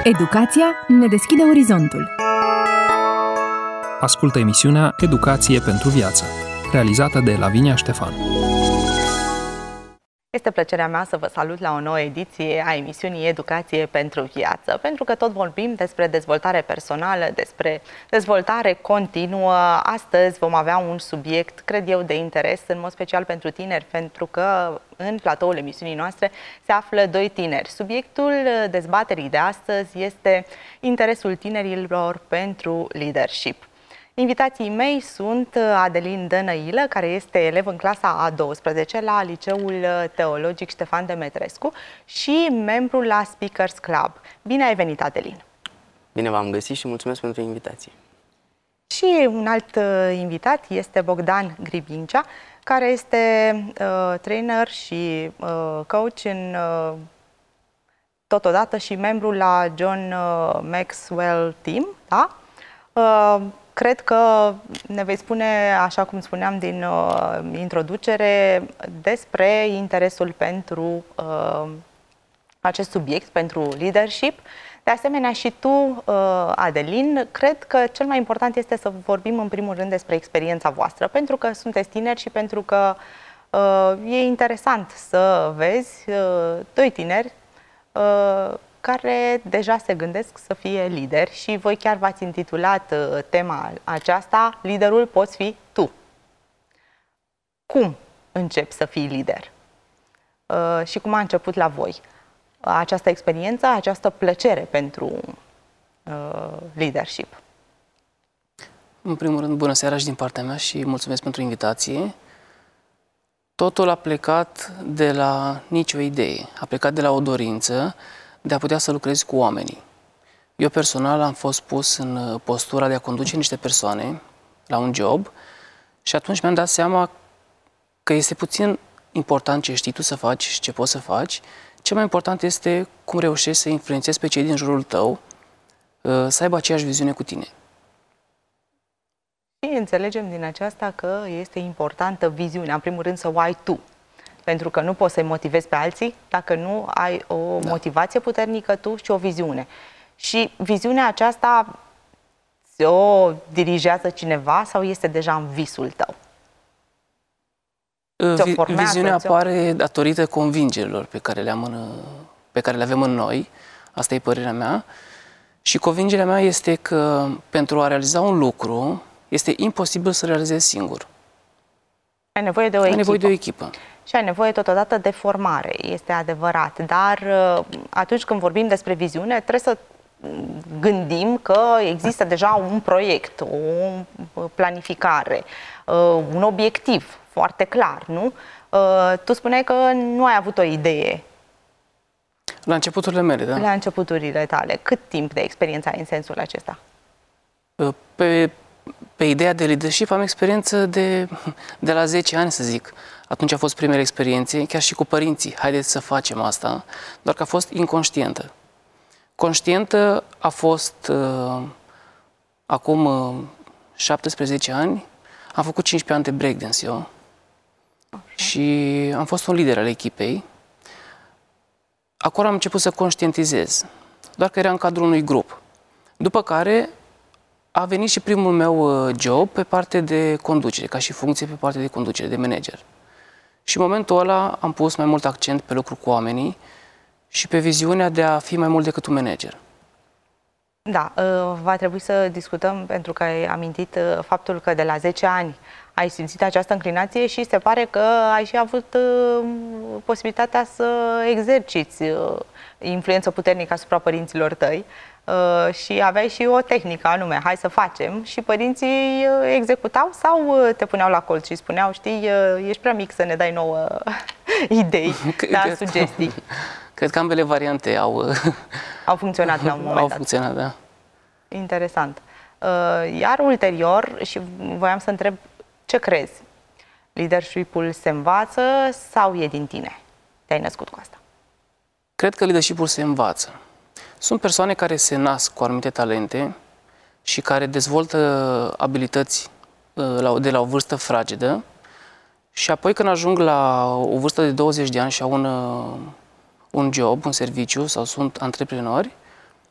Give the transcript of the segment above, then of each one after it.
Educația ne deschide orizontul. Ascultă emisiunea Educație pentru viață, realizată de Lavinia Ștefan. Este plăcerea mea să vă salut la o nouă ediție a emisiunii Educație pentru viață, pentru că tot vorbim despre dezvoltare personală, despre dezvoltare continuă. Astăzi vom avea un subiect, cred eu, de interes, în mod special pentru tineri, pentru că în platoul emisiunii noastre se află doi tineri. Subiectul dezbaterii de astăzi este interesul tinerilor pentru leadership. Invitații mei sunt Adelin Dănăilă, care este elev în clasa a 12 la Liceul Teologic Ștefan Demetrescu și membru la Speakers Club. Bine ai venit, Adelin! Bine v-am găsit și mulțumesc pentru invitație. Și un alt invitat este Bogdan Gribincea, care este trainer și coach în totodată și membru la John Maxwell Team, da? Cred că ne vei spune, așa cum spuneam din introducere, despre interesul pentru acest subiect, pentru leadership. De asemenea, și tu, Adelin, cred că cel mai important este să vorbim în primul rând despre experiența voastră, pentru că sunteți tineri și pentru că e interesant să vezi doi tineri care deja se gândesc să fie lideri și voi chiar v-ați intitulat tema aceasta, liderul poți fi tu. Cum începi să fii lider? Și cum a început la voi această experiență, această plăcere pentru leadership? În primul rând, bună seara și din partea mea și mulțumesc pentru invitație. Totul a plecat de la nicio idee, a plecat de la o dorință de a putea să lucrez cu oamenii. Eu personal am fost pus în postura de a conduce niște persoane la un job și atunci mi-am dat seama că este puțin important ce știi tu să faci și ce poți să faci. Cel mai important este cum reușești să influențezi pe cei din jurul tău să aibă aceeași viziune cu tine. Și înțelegem din aceasta că este importantă viziunea, în primul rând să o ai tu. Pentru că nu poți să-i motivezi pe alții dacă nu ai o motivație puternică tu și o viziune. Și viziunea aceasta o dirigează cineva sau este deja în visul tău? Viziunea apare datorită convingerilor pe care le avem în noi. Asta e părerea mea. Și convingerea mea este că pentru a realiza un lucru este imposibil să realizezi singur. Ai nevoie de o echipă. Ai nevoie de o echipă. Și ai nevoie totodată de formare, este adevărat. Dar atunci când vorbim despre viziune, trebuie să gândim că există deja un proiect, o planificare, un obiectiv foarte clar, nu? Tu spuneai că nu ai avut o idee. La începuturile mele, da? La începuturile tale. Cât timp de experiență ai în sensul acesta? Pe ideea de leadership am experiență de la 10 ani, să zic. Atunci a fost primele experiențe, chiar și cu părinții. Haideți să facem asta, doar că a fost inconștientă. Conștientă a fost acum 17 ani. Am făcut 15 ani de breakdance eu și am fost un lider al echipei. Acolo am început să conștientizez, doar că era în cadrul unui grup. După care a venit și primul meu job pe parte de conducere, ca și funcție pe partea de conducere, de manager. Și în momentul ăla am pus mai mult accent pe lucru cu oamenii și pe viziunea de a fi mai mult decât un manager. Da, va trebui să discutăm, pentru că ai amintit faptul că de la 10 ani ai simțit această înclinație și se pare că ai și avut posibilitatea să exerciți influență puternică asupra părinților tăi. Și aveai și o tehnică anume, hai să facem, și părinții executau sau te puneau la colț și spuneau, știi, ești prea mic să ne dai nouă idei, dar sugestii? Cred că ambele variante au funcționat la un moment dat. Au funcționat, da. Interesant. Iar ulterior, și voiam să întreb, ce crezi? Leadership-ul se învață sau e din tine? Te-ai născut cu asta? Cred că leadership-ul se învață. Sunt persoane care se nasc cu anumite talente și care dezvoltă abilități de la o vârstă fragedă și apoi când ajung la o vârstă de 20 de ani și au un job, un serviciu sau sunt antreprenori,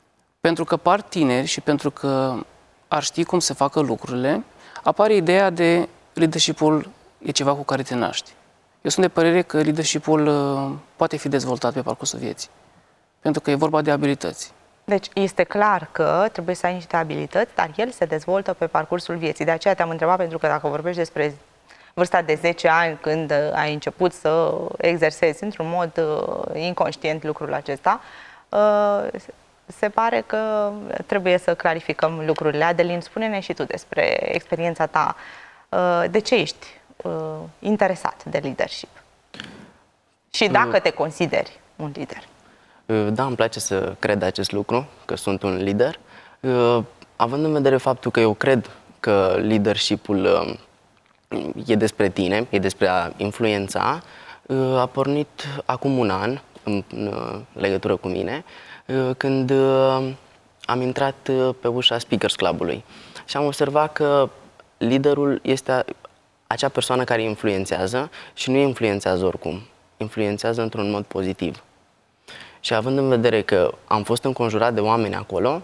Pentru că par tineri și pentru că ar ști cum să facă lucrurile, apare ideea de leadership-ul e ceva cu care te naști. Eu sunt de părere că leadership-ul poate fi dezvoltat pe parcursul vieții, pentru că e vorba de abilități. Deci este clar că trebuie să ai niște abilități, dar el se dezvoltă pe parcursul vieții. De aceea te-am întrebat, pentru că dacă vorbești despre vârsta de 10 ani, când ai început să exersezi într-un mod inconștient lucrul acesta, se pare că trebuie să clarificăm lucrurile. Adelin, spune-ne și tu despre experiența ta. De ce ești interesat de leadership? Și dacă te consideri un lider? Da, îmi place să cred acest lucru, că sunt un lider. Având în vedere faptul că eu cred că leadership-ul e despre tine, e despre a influența, a pornit acum un an în legătură cu mine, când am intrat pe ușa Speakers Club-ului și am observat că liderul este acea persoană care influențează și nu influențează oricum, influențează într-un mod pozitiv. Și având în vedere că am fost înconjurat de oameni acolo,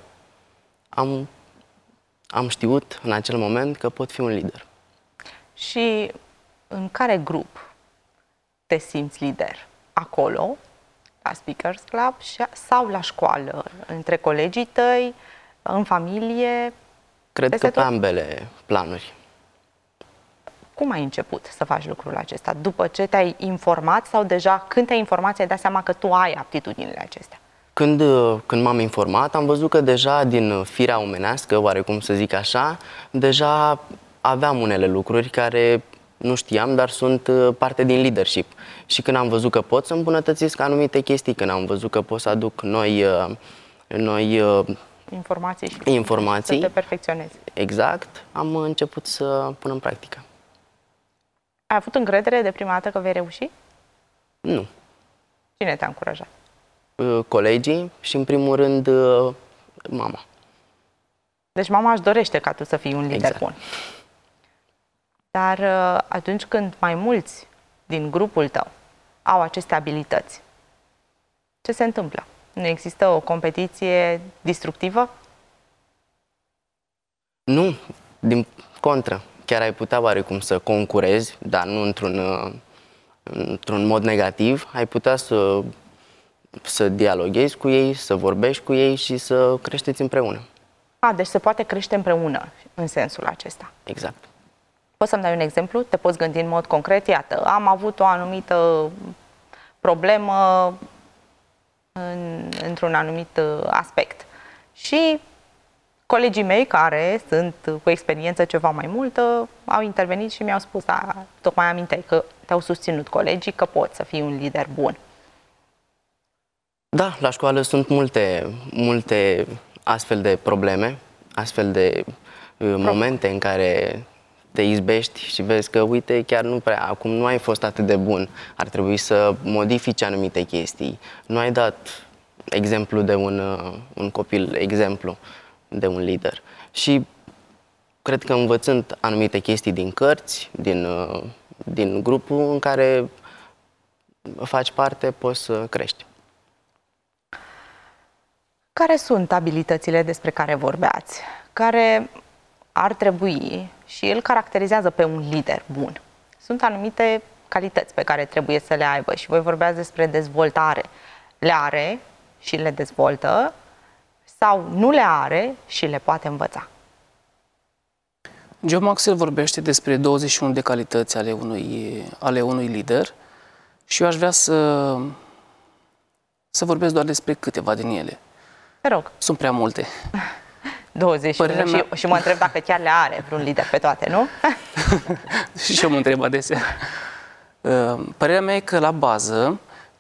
am știut în acel moment că pot fi un lider. Și în care grup te simți lider? Acolo, la Speakers Club sau la școală? Între colegii tăi, în familie? Cred că pe ambele planuri. Cum ai început să faci lucrul acesta? După ce te-ai informat sau deja când te-ai informat ți-ai dat seama că tu ai aptitudinile acestea? Când m-am informat, am văzut că deja din firea omenească, oarecum să zic așa, deja aveam unele lucruri care nu știam, dar sunt parte din leadership. Și când am văzut că pot să îmbunătățesc anumite chestii, când am văzut că pot să aduc noi informații să te perfecționezi. Exact, am început să pun în practică. Ai avut încredere de prima dată că vei reuși? Nu. Cine te-a încurajat? Colegii și, în primul rând, mama. Deci mama își dorește ca tu să fii un lider bun. Dar atunci când mai mulți din grupul tău au aceste abilități, ce se întâmplă? Nu există o competiție destructivă? Nu, din contră. Chiar ai putea oarecum să concurezi, dar nu într-un mod negativ. Ai putea să dialoghezi cu ei, să vorbești cu ei și să creșteți împreună. Deci se poate crește împreună în sensul acesta. Exact. Poți să-mi dai un exemplu? Te poți gândi în mod concret? Iată, am avut o anumită problemă într-un anumit aspect. Și colegii mei, care sunt cu experiență ceva mai multă, au intervenit și mi-au spus, tocmai aminteai că te-au susținut colegii, că poți să fii un lider bun. Da, la școală sunt multe astfel de probleme, astfel de momente în care te izbești și vezi că, uite, chiar nu prea, acum nu ai fost atât de bun, ar trebui să modifici anumite chestii. Nu ai dat exemplu de un copil, exemplu de un lider. Și cred că învățând anumite chestii din cărți, din grupul în care faci parte, poți să crești. Care sunt abilitățile despre care vorbeați, care ar trebui și îl caracterizează pe un lider bun? Sunt anumite calități pe care trebuie să le aibă și voi vorbeați despre dezvoltare. Le are și le dezvoltă sau nu le are și le poate învăța? John Maxwell vorbește despre 21 de calități ale unui lider și eu aș vrea să vorbesc doar despre câteva din ele. Te rog. Sunt prea multe. 21 și mă întreb dacă chiar le are vreun lider pe toate, nu? Și eu mă întreb adesea. Părerea mea e că la bază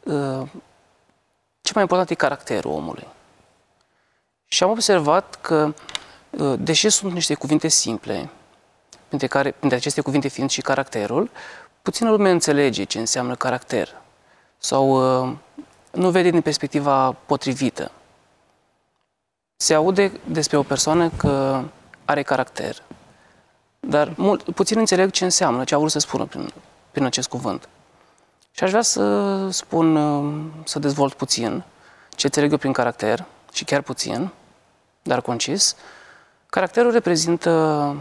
cel mai important e caracterul omului. Și am observat că, deși sunt niște cuvinte simple, printre aceste cuvinte fiind și caracterul, puțină lume înțelege ce înseamnă caracter sau nu vede din perspectiva potrivită. Se aude despre o persoană că are caracter, dar puțin înțeleg ce înseamnă, ce a vrut să spună prin acest cuvânt. Și aș vrea să spun, să dezvolt puțin ce înțeleg eu prin caracter, și chiar puțin, dar concis. Caracterul reprezintă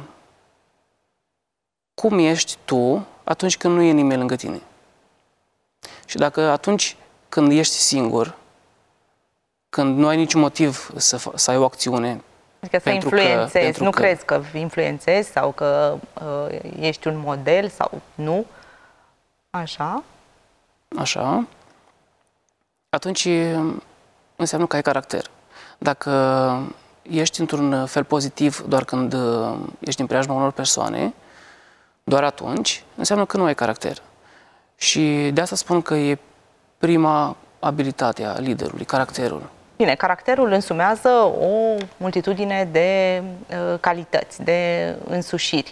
cum ești tu atunci când nu e nimeni lângă tine. Și dacă atunci când ești singur, când nu ai niciun motiv să ai o acțiune, adică să influențezi, nu crezi că influențezi sau că ești un model sau nu? Așa? Așa. Atunci înseamnă că ai caracter. Dacă ești într-un fel pozitiv doar când ești în preajma unor persoane, doar atunci, înseamnă că nu ai caracter. Și de asta spun că e prima abilitate a liderului, caracterul. Bine, caracterul însumează o multitudine de calități, de însușiri.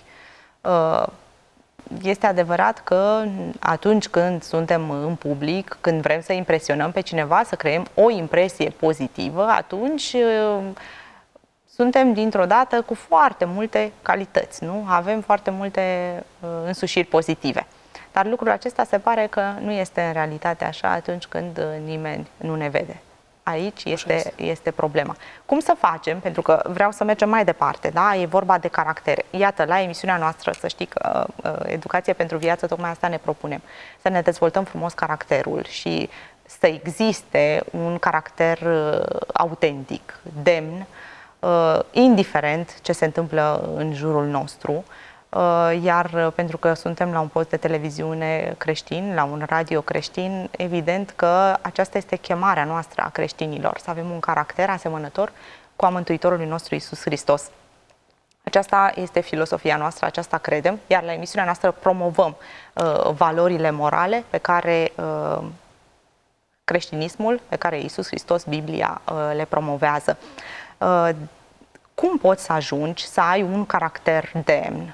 Este adevărat că atunci când suntem în public, când vrem să impresionăm pe cineva, să creăm o impresie pozitivă, atunci suntem dintr-o dată cu foarte multe calități, nu? Avem foarte multe însușiri pozitive. Dar lucrul acesta se pare că nu este în realitate așa atunci când nimeni nu ne vede. Aici este problema. Cum să facem? Pentru că vreau să mergem mai departe, da? E vorba de caractere. Iată, la emisiunea noastră, să știi că Educație pentru Viață, tocmai asta ne propunem. Să ne dezvoltăm frumos caracterul și să existe un caracter autentic, demn, indiferent ce se întâmplă în jurul nostru. Iar pentru că suntem la un post de televiziune creștin, la un radio creștin, evident că aceasta este chemarea noastră a creștinilor, să avem un caracter asemănător cu a Mântuitorului nostru Iisus Hristos. Aceasta este filosofia noastră, aceasta credem, iar la emisiunea noastră promovăm valorile morale pe care creștinismul, pe care Iisus Hristos, Biblia le promovează. Cum poți să ajungi să ai un caracter demn?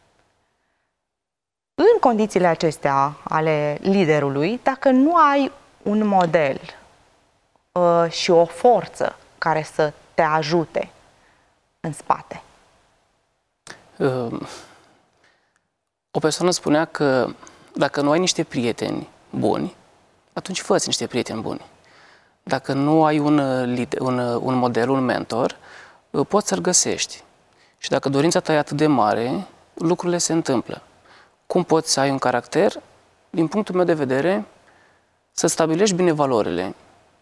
În condițiile acestea ale liderului, dacă nu ai un model și o forță care să te ajute în spate. O persoană spunea că dacă nu ai niște prieteni buni, atunci fă-ți niște prieteni buni. Dacă nu ai un model, un mentor, poți să-l găsești. Și dacă dorința ta e atât de mare, lucrurile se întâmplă. Cum poți să ai un caracter? Din punctul meu de vedere, să stabilești bine valorile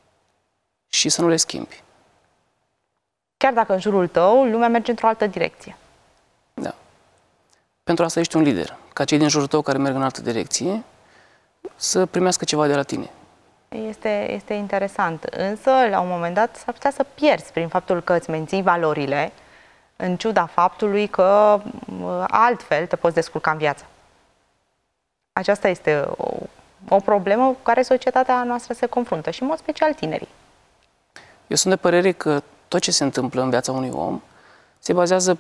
și să nu le schimbi. Chiar dacă în jurul tău lumea merge într-o altă direcție. Da. Pentru asta ești un lider. Ca cei din jurul tău care merg în altă direcție să primească ceva de la tine. Este interesant. Însă, la un moment dat, s-ar putea să pierzi prin faptul că îți menții valorile, în ciuda faptului că altfel te poți descurca în viață. Aceasta este o problemă cu care societatea noastră se confruntă și, în mod special, tinerii. Eu sunt de părere că tot ce se întâmplă în viața unui om se bazează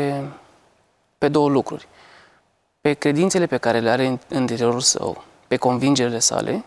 pe două lucruri. Pe credințele pe care le are în interiorul său, pe convingerile sale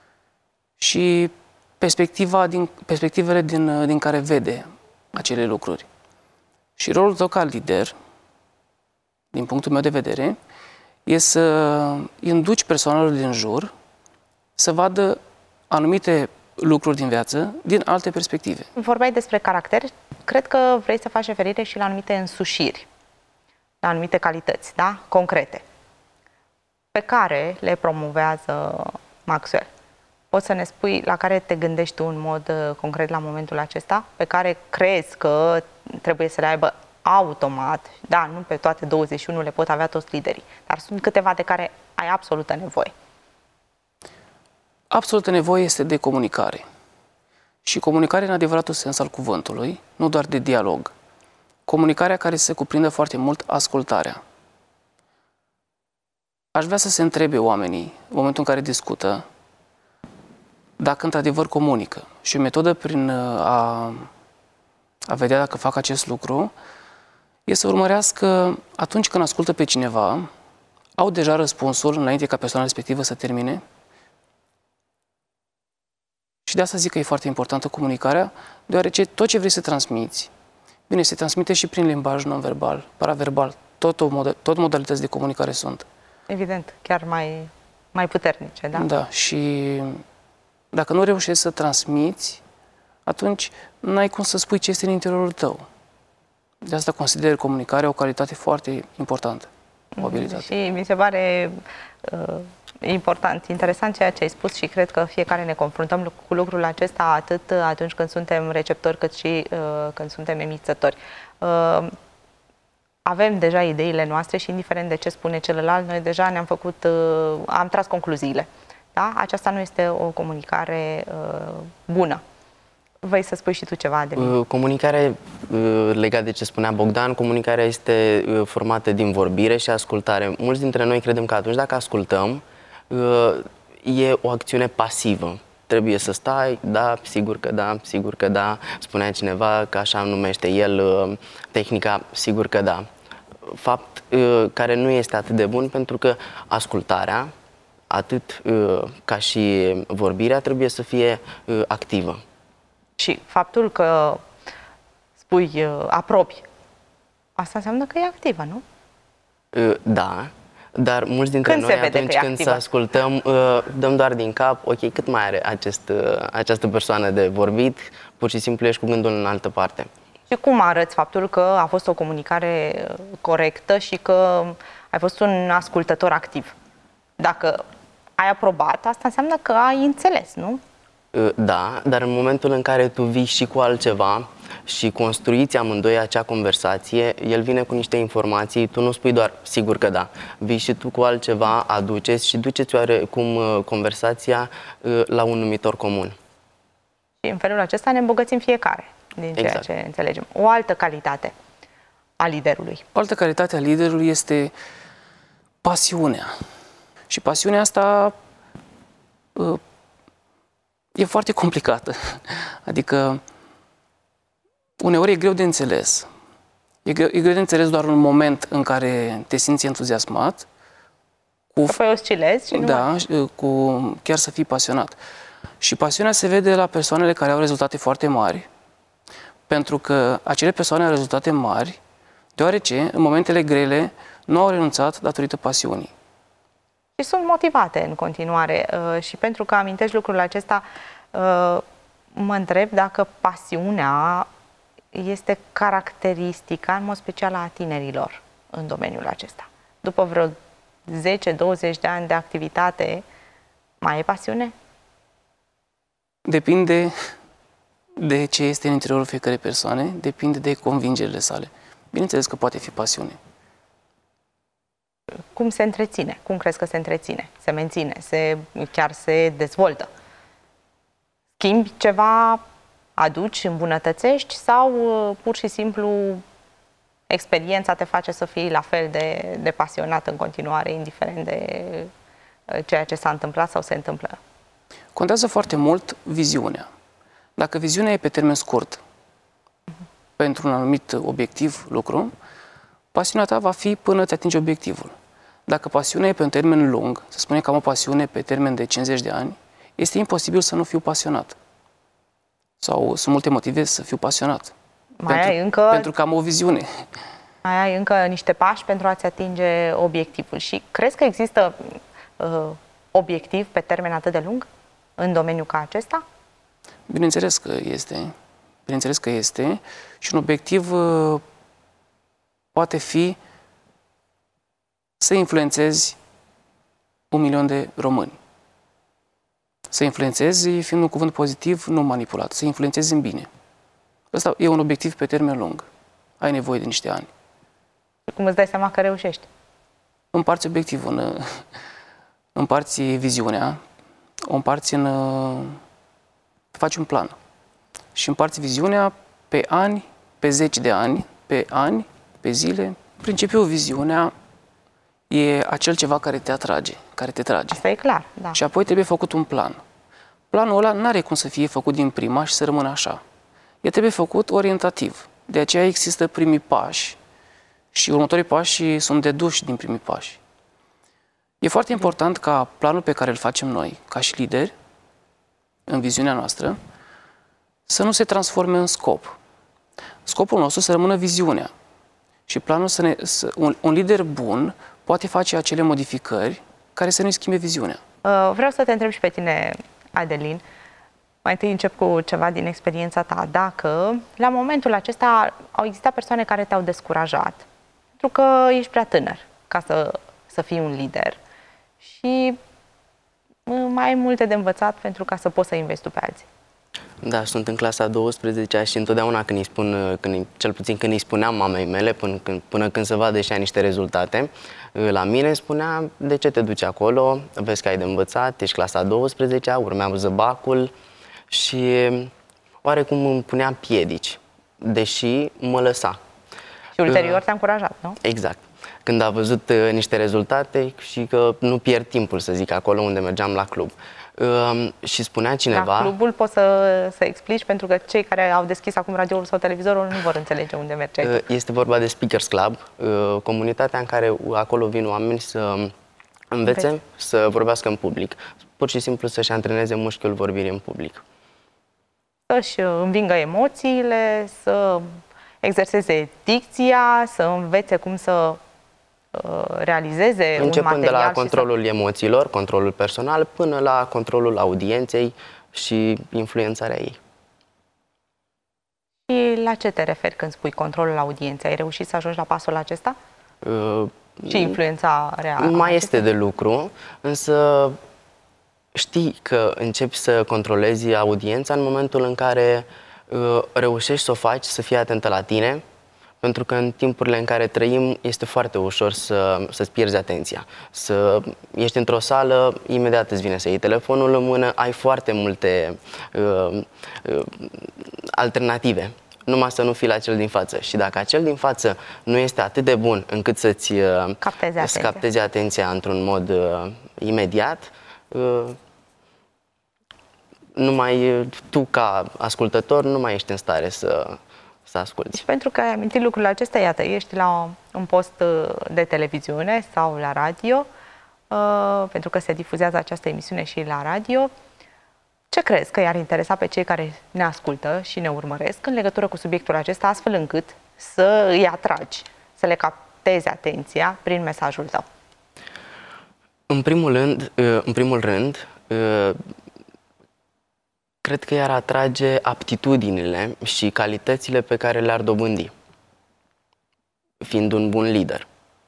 și perspectivele din care vede acele lucruri. Și rolul tău ca lider, din punctul meu de vedere, e să induci persoanelor din jur să vadă anumite lucruri din viață din alte perspective. Vorbeai despre caracter, cred că vrei să faci referire și la anumite însușiri, la anumite calități, da? Concrete, pe care le promovează Maxwell. Poți să ne spui la care te gândești tu în mod concret la momentul acesta, pe care crezi că trebuie să le aibă automat, da, nu pe toate 21 le pot avea toți liderii, dar sunt câteva de care ai absolută nevoie. Absolută nevoie este de comunicare. Și comunicare în adevăratul sens al cuvântului, nu doar de dialog. Comunicarea care se cuprinde foarte mult ascultarea. Aș vrea să se întrebe oamenii, în momentul în care discută, dacă într-adevăr comunică. Și o metodă prin a vedea dacă fac acest lucru e să urmărească atunci când ascultă pe cineva, au deja răspunsul înainte ca persoana respectivă să termine. Și de asta zic că e foarte importantă comunicarea, deoarece tot ce vrei să transmiți, bine, se transmite și prin limbaj non-verbal, paraverbal, tot modalități de comunicare sunt. Evident, chiar mai puternice, da? Da, și dacă nu reușești să transmiți, atunci n-ai cum să spui ce este în interiorul tău. De asta consider comunicarea o calitate foarte importantă, o abilitate. Și mi se pare important, interesant ceea ce ai spus și cred că fiecare ne confruntăm cu lucrul acesta atât atunci când suntem receptori cât și când suntem emițători. Avem deja ideile noastre și indiferent de ce spune celălalt, noi deja ne-am făcut, am tras concluziile. Da? Aceasta nu este o comunicare bună. Vrei să spui și tu ceva de mine? Comunicarea, legat de ce spunea Bogdan, comunicarea este formată din vorbire și ascultare. Mulți dintre noi credem că atunci dacă ascultăm, e o acțiune pasivă. Trebuie să stai, da, sigur că da, sigur că da. Spunea cineva că așa numește el tehnica, sigur că da. Fapt care nu este atât de bun, pentru că ascultarea, atât ca și vorbirea, trebuie să fie activă. Și faptul că spui aprobi, asta înseamnă că e activă, nu? Da, dar mulți dintre noi atunci când să ascultăm, dăm doar din cap, ok, cât mai are această persoană de vorbit, pur și simplu ești cu gândul în altă parte. Și cum arăți faptul că a fost o comunicare corectă și că ai fost un ascultător activ? Dacă ai aprobat, asta înseamnă că ai înțeles, nu? Da, dar în momentul în care tu vii și cu altceva și construiți amândoi acea conversație, el vine cu niște informații, tu nu spui doar sigur că da, vii și tu cu altceva, aduceți și duceți oarecum conversația la un numitor comun. Și în felul acesta ne îmbogățim fiecare din ceea ce înțelegem. O altă calitate a liderului. O altă calitate a liderului este pasiunea. Și pasiunea asta e foarte complicată. Adică uneori e greu de înțeles. E greu de înțeles doar în moment în care te simți entuziasmat. Apoi oscilezi și chiar să fii pasionat. Și pasiunea se vede la persoanele care au rezultate foarte mari, pentru că acele persoane au rezultate mari, deoarece în momentele grele nu au renunțat datorită pasiunii. Și sunt motivate în continuare. Și pentru că amintești lucrul acesta, mă întreb dacă pasiunea este caracteristica, în mod special, a tinerilor în domeniul acesta. După vreo 10-20 de ani de activitate, mai e pasiune? Depinde de ce este în interiorul fiecărei persoane, depinde de convingerile sale. Bineînțeles că poate fi pasiune. Cum se întreține? Cum crezi că se întreține? Se menține? Chiar se dezvoltă? Schimbi ceva? Aduci? Îmbunătățești? Sau pur și simplu experiența te face să fii la fel de pasionat în continuare, indiferent de ceea ce s-a întâmplat sau se întâmplă? Contează foarte mult viziunea. Dacă viziunea e pe termen scurt, pentru un anumit obiectiv, lucru, pasiunea ta va fi până îți atingi obiectivul. Dacă pasiunea e pe un termen lung, să spunem că am o pasiune pe termen de 50 de ani, este imposibil să nu fiu pasionat. Sau sunt multe motive să fiu pasionat. Pentru că am o viziune. Mai ai încă niște pași pentru a-ți atinge obiectivul. Și crezi că există obiectiv pe termen atât de lung în domeniul ca acesta? Bineînțeles că este. Bineînțeles că este. Și un obiectiv poate fi să influențezi 1 milion de români. Să influențezi fiind un cuvânt pozitiv, nu manipulat. Să influențezi în bine. Ăsta e un obiectiv pe termen lung. Ai nevoie de niște ani. Cum îți dai seama că reușești? Împarți obiectivul, împarți viziunea, o împarți faci un plan. Și împarți viziunea pe ani, pe 10 de ani, pe ani, pe zile. În principiu, viziunea e acel ceva care te atrage, care te trage. Asta e clar, da. Și apoi trebuie făcut un plan. Planul ăla n-are cum să fie făcut din prima și să rămână așa. El trebuie făcut orientativ. De aceea există primii pași și următorii pași sunt deduși din primii pași. E foarte important ca planul pe care îl facem noi, ca și lideri, în viziunea noastră, să nu se transforme în scop. Scopul nostru să rămână viziunea. Și planul un lider bun poate face acele modificări care să nu-i schimbe viziunea. Vreau să te întreb și pe tine, Adelin, Mai întâi încep cu ceva din experiența ta. Dacă la momentul acesta au existat persoane care te-au descurajat, pentru că ești prea tânăr ca să fii un lider și mai ai multe de învățat pentru ca să poți să investi tu pe alții. Da, sunt în clasa 12 și întotdeauna când îi spun, cel puțin când îi spuneam mamei mele, până când să vadă și ea niște rezultate, la mine spunea: de ce te duci acolo, vezi că ai de învățat, ești clasa 12-a, urmează bacul, și oarecum îmi punea piedici, deși mă lăsa. Și ulterior te-a încurajat, nu? Exact. Când a văzut niște rezultate și că nu pierd timpul, să zic, acolo unde mergeam la club. Și spunea cineva... La clubul poți să explici, pentru că cei care au deschis acum radioul sau televizorul nu vor înțelege unde mergeai. Este vorba de Speakers Club, comunitatea în care acolo vin oameni să învețe să vorbească în public. Pur și simplu să-și antreneze mușchiul vorbirii în public. Să-și învingă emoțiile, să exerseze dicția, să învețe cum să realizeze un material. Începând de la controlul emoțiilor, controlul personal, până la controlul audienței și influențarea ei. Și la ce te referi când spui controlul audienței? Ai reușit să ajungi la pasul acesta? Și influența reală? Mai este de lucru, însă știi că începi să controlezi audiența în momentul în care reușești să o faci, să fii atentă la tine, pentru că în timpurile în care trăim este foarte ușor să-ți pierzi atenția. Să ești într-o sală, imediat îți vine să iei telefonul în mână, ai foarte multe alternative, numai să nu fii la cel din față. Și dacă acel din față nu este atât de bun încât să-ți capteze atenția într-un mod imediat, numai tu ca ascultător nu mai ești în stare să asculți. Și pentru că ai amintit lucrurile acestea, iată, ești la un post de televiziune sau la radio, pentru că se difuzează această emisiune și la radio. Ce crezi că i-ar interesa pe cei care ne ascultă și ne urmăresc în legătură cu subiectul acesta, astfel încât să îi atragi, să le captezi atenția prin mesajul tău? În primul rând, cred că i-ar atrage aptitudinile și calitățile pe care le-ar dobândi, fiind un bun lider.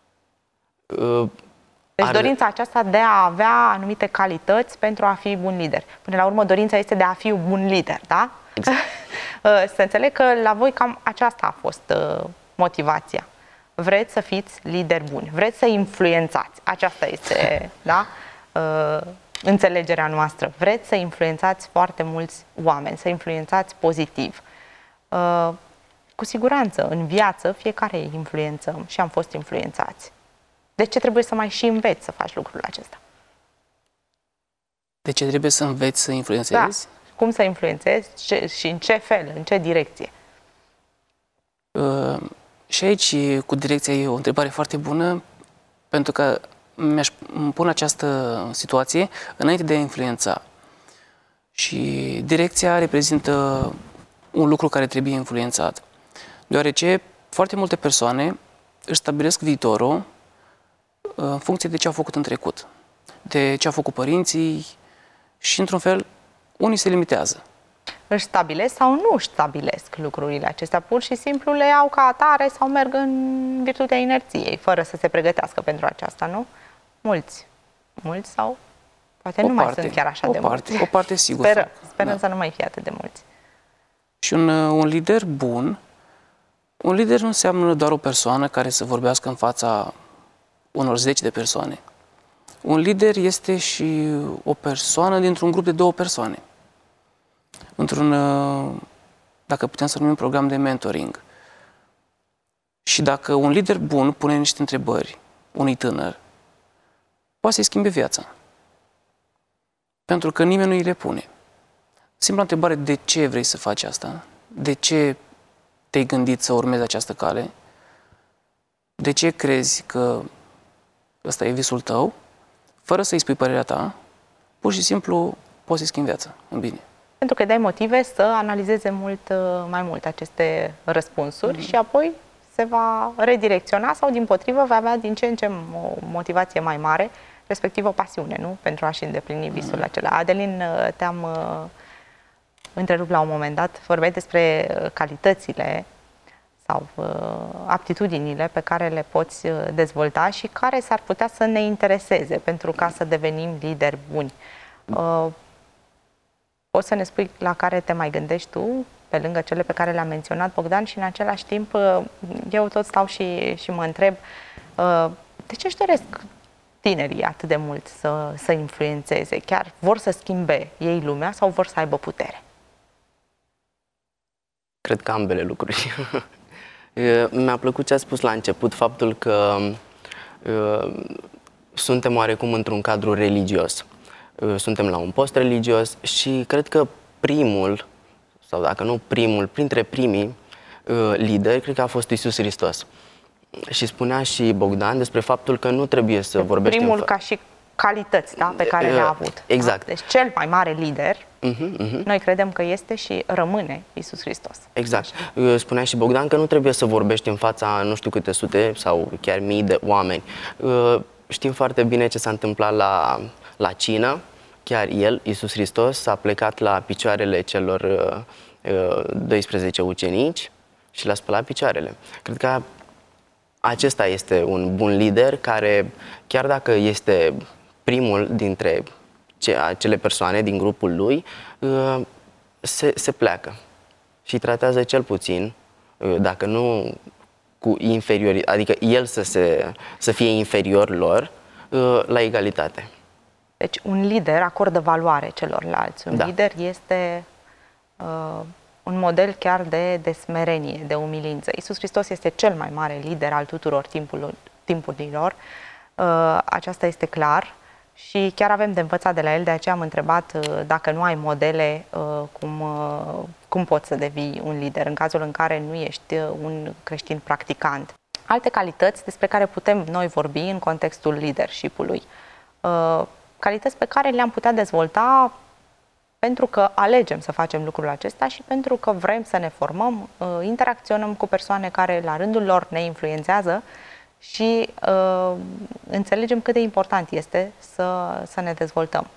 Deci dorința aceasta de a avea anumite calități pentru a fi bun lider. Până la urmă, dorința este de a fi un bun lider, da? Exact. Să înțeleg că la voi cam aceasta a fost motivația. Vreți să fiți lideri buni, vreți să influențați. Aceasta este, da? Înțelegerea noastră. Vreți să influențați foarte mulți oameni, să influențați pozitiv. Cu siguranță, în viață, fiecare influențăm și am fost influențați. De ce trebuie să mai și înveți să faci lucrul acesta? De ce trebuie să înveți să influențezi? Da. Cum să influențezi și în ce fel, în ce direcție? Și aici, cu direcția, e o întrebare foarte bună, pentru că îmi pun această situație înainte de a influența. Și direcția reprezintă un lucru care trebuie influențat. Deoarece foarte multe persoane își stabilesc viitorul în funcție de ce au făcut în trecut, de ce au făcut părinții și, într-un fel, unii se limitează. Își stabilesc sau nu își stabilesc lucrurile acestea, pur și simplu le iau ca atare sau merg în virtutea inerției, fără să se pregătească pentru aceasta, nu? Mulți sau poate nu mai sunt chiar așa de mulți. O parte sigur. Sperăm să nu mai fie atât de mulți. Și un lider bun, un lider nu înseamnă doar o persoană care să vorbească în fața unor zeci de persoane. Un lider este și o persoană dintr-un grup de două persoane. Dacă putem să numim program de mentoring. Și dacă un lider bun pune niște întrebări unui tânăr, poate să-i schimbe viața. Pentru că nimeni nu îi le pune. Simpla întrebare: de ce vrei să faci asta? De ce te-ai gândit să urmezi această cale? De ce crezi că ăsta e visul tău? Fără să-i spui părerea ta, pur și simplu poți să-i schimbi viața în bine. Pentru că dai motive să analizeze mai mult aceste răspunsuri și apoi se va redirecționa sau, dimpotrivă, va avea din ce în ce o motivație mai mare, respectiv o pasiune, nu? Pentru a-și îndeplini visul acela. Adelin, te-am întrerup la un moment dat, vorbeai despre calitățile sau aptitudinile pe care le poți dezvolta și care s-ar putea să ne intereseze pentru ca să devenim lideri buni. Poți să ne spui la care te mai gândești tu, pe lângă cele pe care le-am menționat, Bogdan, și în același timp eu tot stau și mă întreb de ce își doresc tinerii atât de mult să influențeze? Chiar vor să schimbe ei lumea sau vor să aibă putere? Cred că ambele lucruri. Mi-a plăcut ce a spus la început, faptul că suntem oarecum într-un cadru religios. Suntem la un post religios și cred că primul, sau dacă nu primul, printre primii lideri, cred că a fost Iisus Hristos. Și spunea și Bogdan despre faptul că nu trebuie să vorbești... Primul ca și calități, da, pe care le-a avut. Exact. Da? Deci cel mai mare lider, noi credem că este și rămâne Iisus Hristos. Exact. Spunea și Bogdan că nu trebuie să vorbești în fața nu știu câte sute sau chiar mii de oameni. Știm foarte bine ce s-a întâmplat la cină. Chiar el, Iisus Hristos, s-a plecat la picioarele celor 12 ucenici și le-a spălat picioarele. Cred că acesta este un bun lider care, chiar dacă este primul dintre acele persoane din grupul lui, se pleacă și tratează cel puțin, dacă nu cu inferiori, adică el să fie inferior lor, la egalitate. Deci un lider acordă valoare celorlalți. Un lider este un model chiar de smerenie, de umilință. Iisus Hristos este cel mai mare lider al tuturor timpurilor. Aceasta este clar și chiar avem de învățat de la el, de aceea am întrebat dacă nu ai modele, cum poți să devii un lider în cazul în care nu ești un creștin practicant. Alte calități despre care putem noi vorbi în contextul leadership-ului. Calități pe care le-am putea dezvolta pentru că alegem să facem lucrul acesta și pentru că vrem să ne formăm, interacționăm cu persoane care la rândul lor ne influențează și înțelegem cât de important este să ne dezvoltăm.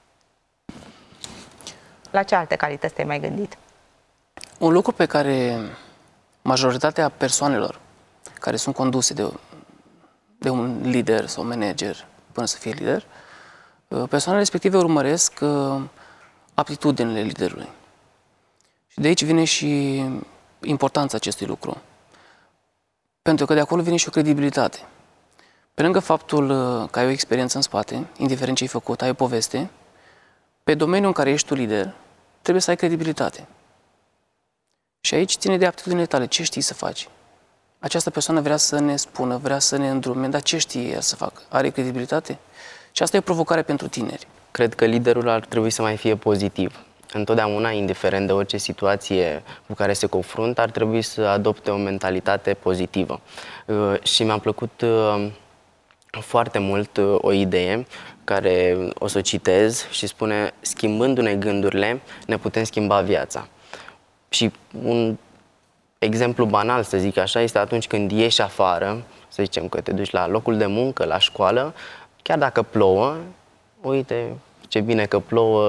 La ce alte calități te-ai mai gândit? Un lucru pe care majoritatea persoanelor care sunt conduse de un lider sau manager până să fie lider, persoanele respective urmăresc aptitudinile liderului. Și de aici vine și importanța acestui lucru. Pentru că de acolo vine și o credibilitate. Pe lângă faptul că ai o experiență în spate, indiferent ce ai făcut, ai o poveste, pe domeniul în care ești tu lider, trebuie să ai credibilitate. Și aici ține de aptitudinile tale. Ce știi să faci? Această persoană vrea să ne spună, vrea să ne îndrume, dar ce știe ea să facă? Are credibilitate? Și asta e o provocare pentru tineri. Cred că liderul ar trebui să mai fie pozitiv. Întotdeauna, indiferent de orice situație cu care se confruntă, ar trebui să adopte o mentalitate pozitivă. Și mi-a plăcut foarte mult o idee care o să o citez și spune: schimbându-ne gândurile, ne putem schimba viața. Și un exemplu banal, să zic așa, este atunci când ieși afară, să zicem că te duci la locul de muncă, la școală, chiar dacă plouă, uite ce bine că plouă.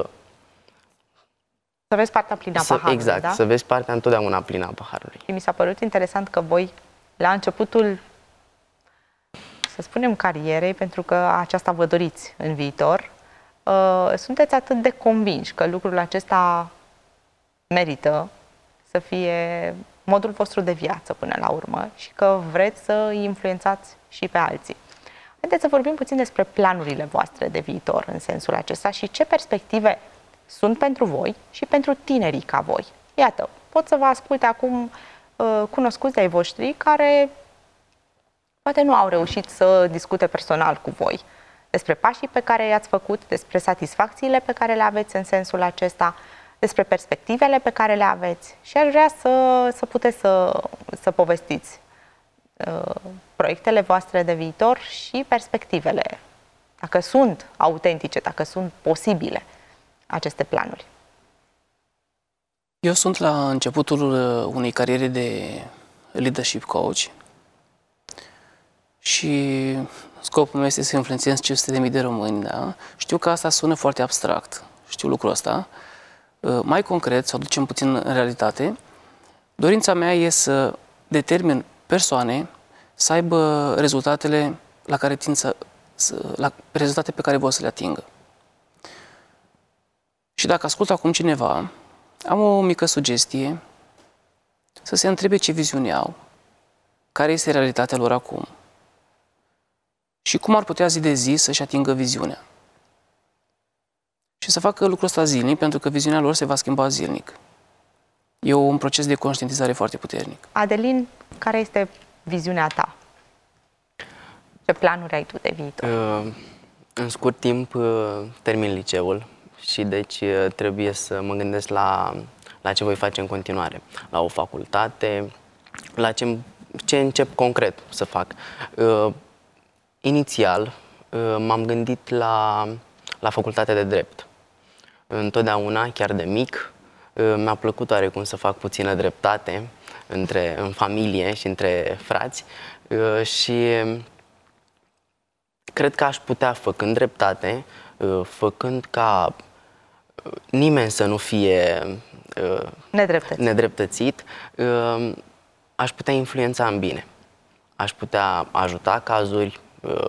Să vezi partea plină a paharului, exact, da? Să vezi partea întotdeauna plină a paharului. Și mi s-a părut interesant că voi, la începutul, să spunem, carierei, pentru că aceasta vă doriți în viitor, sunteți atât de convinși că lucrul acesta merită să fie modul vostru de viață până la urmă și că vreți să îi influențați și pe alții. Haideți să vorbim puțin despre planurile voastre de viitor în sensul acesta și ce perspective sunt pentru voi și pentru tinerii ca voi. Iată, pot să vă asculte acum cunoscuți de-ai voștri care poate nu au reușit să discute personal cu voi despre pașii pe care i-ați făcut, despre satisfacțiile pe care le aveți în sensul acesta, despre perspectivele pe care le aveți și aș vrea să puteți să povestiți proiectele voastre de viitor și perspectivele, dacă sunt autentice, dacă sunt posibile aceste planuri. Eu sunt la începutul unei cariere de leadership coach și scopul meu este să influențez 500.000 de români. Da? Știu că asta sună foarte abstract, știu lucrul ăsta, Mai concret, să o ducem puțin în realitate, dorința mea e să determin persoane să aibă rezultatele la care rezultate pe care vor să le atingă. Și dacă ascult acum cineva, am o mică sugestie să se întrebe ce viziune au, care este realitatea lor acum și cum ar putea zi de zi să-și atingă viziunea. Și să facă lucrul ăsta zilnic, pentru că viziunea lor se va schimba zilnic. E un proces de conștientizare foarte puternic. Adelin, care este viziunea ta? Ce planuri ai tu de viitor? În scurt timp termin liceul și deci trebuie să mă gândesc la ce voi face în continuare. La o facultate, la ce încep concret să fac. Inițial m-am gândit la facultatea de drept. Întotdeauna, chiar de mic, mi-a plăcut oarecum să fac puțină dreptate în familie și între frați și cred că aș putea, făcând dreptate, făcând ca nimeni să nu fie nedreptățit, aș putea influența în bine. Aș putea ajuta cazuri,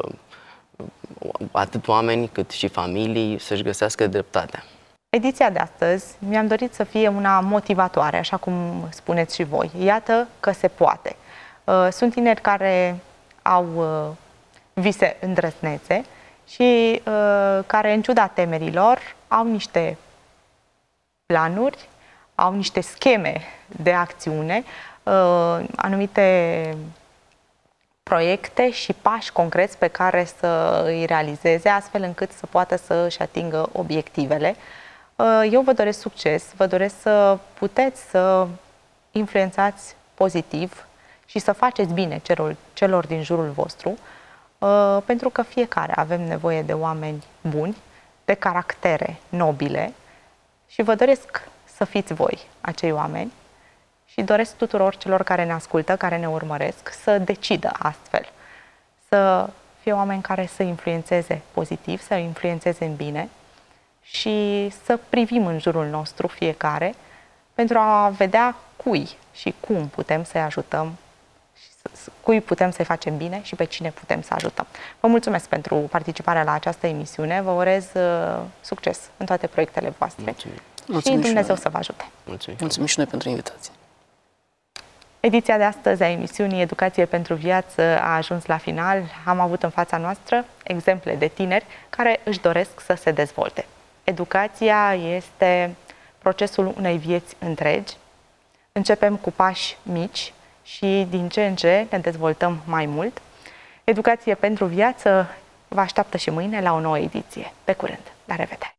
atât oameni cât și familii, să-și găsească dreptatea. Ediția de astăzi mi-am dorit să fie una motivatoare, așa cum spuneți și voi. Iată că se poate. Sunt tineri care au vise îndrăznețe și care, în ciuda temerilor, au niște planuri, au niște scheme de acțiune, anumite proiecte și pași concreți pe care să îi realizeze, astfel încât să poată să își atingă obiectivele. Eu vă doresc succes, vă doresc să puteți să influențați pozitiv și să faceți bine celor din jurul vostru, pentru că fiecare avem nevoie de oameni buni, de caractere nobile și vă doresc să fiți voi acei oameni și doresc tuturor celor care ne ascultă, care ne urmăresc, să decidă astfel, să fie oameni care să influențeze pozitiv, să influențeze în bine și să privim în jurul nostru fiecare pentru a vedea cui și cum putem să-i ajutăm, cui putem să-i facem bine și pe cine putem să ajutăm. Vă mulțumesc pentru participarea la această emisiune, vă urez succes în toate proiectele voastre. Mulțumim. Și Dumnezeu să vă ajute. Mulțumim și noi pentru invitație. Ediția de astăzi a emisiunii Educație pentru Viață a ajuns la final. Am avut în fața noastră exemple de tineri care își doresc să se dezvolte. Educația este procesul unei vieți întregi. Începem cu pași mici și din ce în ce ne dezvoltăm mai mult. Educație pentru Viață vă așteaptă și mâine la o nouă ediție. Pe curând! La revedere!